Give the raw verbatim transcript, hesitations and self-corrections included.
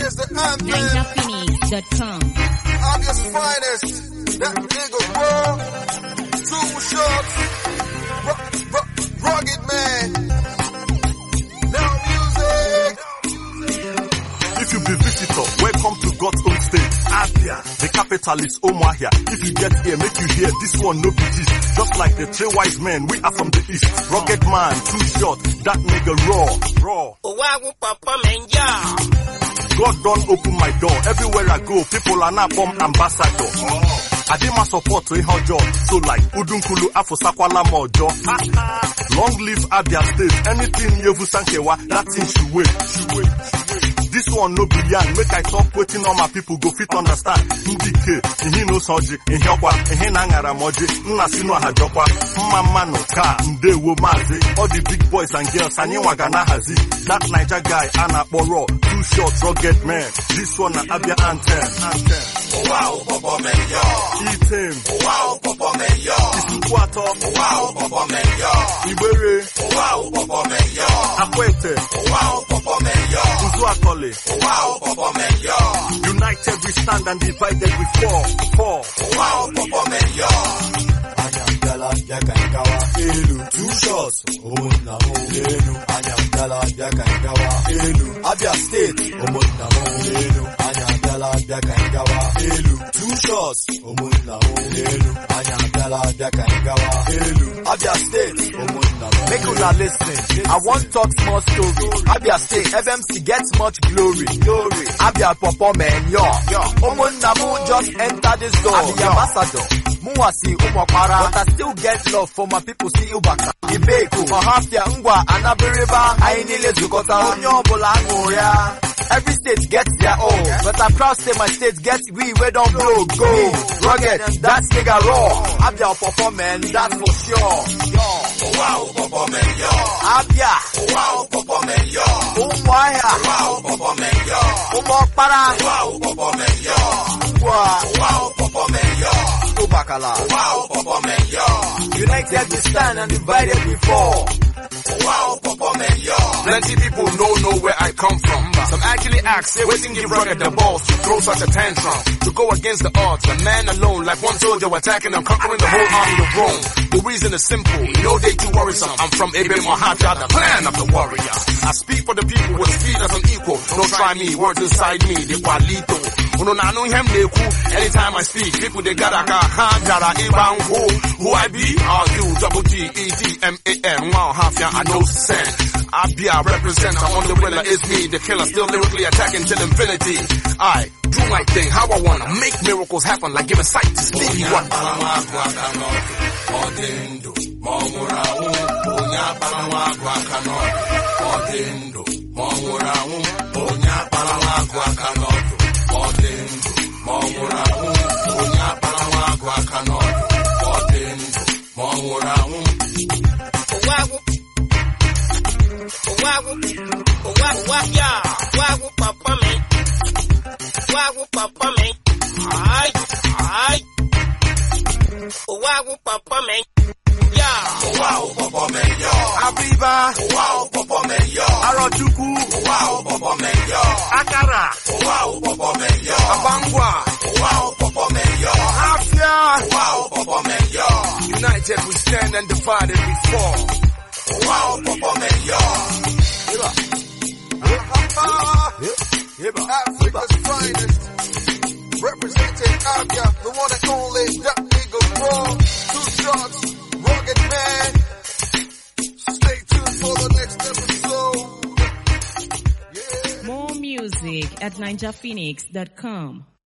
Here's the anthem. Ninja Phoenix dot com. Abya's finest. That nigga raw. Two shots. R- r- rugged man. Now music. If you be visitor, welcome to God's own state. Abia, the capital is Omahia. If you get here, make you hear this one no be this. Just like the three wise men, we are from the east. Rugged man, too short, that nigga raw, raw. Owawu papa menja. God don't open my door. Everywhere I go, people are now bomb ambassador. Oh. I did my support to a job. So like Udunkulu Afosakwala Mojo. Long live Abia State. Anything Yevu Sankewa, that thing should wait. Should wait. This one no be young. Make I talk waiting all my people go fit understand. Indike, he no soji, in Hokwa, he nangara moji, Nasino Hajokwa, Mama no car, Nde wo mazi. All the big boys and girls, and Wagana hazi. That Niger guy, Anna Boro, too short, rugged man. This one na Abia anthem. Anthem. Wow, Papa Menyo. Eat him. Wow, Papa Menyo. Isukwato. Wow, Papa Menyo. Ibere. Wow, Papa Menyo. Akwete. Wow, Papa Menyo. Uzuakole. Wow, Papa Menyo. United we stand and divided we fall. Fall. Wow, Papa Menyo. Anyangala yakangawa elu. Two shots. Omona mo elu. Anyangala yakangawa elu. Abia State. Omona mo elu. Anyangala yakangawa elu. Two shots. Omona mo elu. Anyangala yakangawa elu. Abia State. Omona mo. Make una listen. I want talk small story. Abia State F M C gets much glory. Glory. Abia Papa man, yo. Yo. Omona mo just enter this door. Abia ambassador. Muwasi umwapara. But I still get love for my people see Ubaka. Ibeku. Mahafia ngwa anabiriba. Ainile zukota. Onyo bola ngoya. Every state gets their own. But I'm proud to say my state gets we where don't blow. Go. Rugged. That's nigga raw. Abia Papa man, that's for sure. Yo. Wow, Papa Menyo. Abia. Wow, Papa Menyo. Umwaya. Wow, Papa Menyo. Umwapara. Wow, Papa Menyo. Wow. Wow, Papa Menyo. Ubakala. Wow, Papa Menyo. United we stand and divided we fall. Wow, Papa Menyo. Plenty people don't know where I come from. Some actually ask, say, waiting give Rugged the balls to throw such a tantrum. To go against the odds, a man alone, like one soldier attacking and conquering the whole army of Rome. The reason is simple, no day too worrisome. I'm from Ibn Mahafia, the clan of the warrior. I speak for the people with speed as an equal. Don't try me, words inside me, the qualito. Uno na no him neku. Anytime I speak, people they gotta ga ha jara iban who who I be? R U double G E D M A N. Wow, Hafia, I know send. Abia represent on the winner is me, the killer still lyrically attacking till infinity. I do my thing, how I wanna make miracles happen, like giving sight to Stevie Wonder. Odendo, Mongurau, Onya Palamagua Canot, Odendo, Mongurau, Onya Palamagua Canot, Odendo, Mongurau, Onya Palamagua Canot, Odendo, Mongurau. Wagu, Wagu, Wagu, Wagu, Wagu, Papa me, Wagu, Papa me, ay, ay. Wow, Papa man, yeah. Wow, Papa man, yeah. Abiba. Wow, Papa man, yeah. Arojuku. Wow, Papa man, yeah. Akara. Wow, Papa man, yeah. Abangwa. Wow, Papa man, yeah. Hafia. Wow, Papa man, yeah. United we stand and divided we fall. Wow, Papa man, yeah. Africa's finest. Representing Abia, the one and only, that nigga raw. Two shots, rugged man. Stay tuned for the next episode. Yeah. More music at ninja phoenix dot com.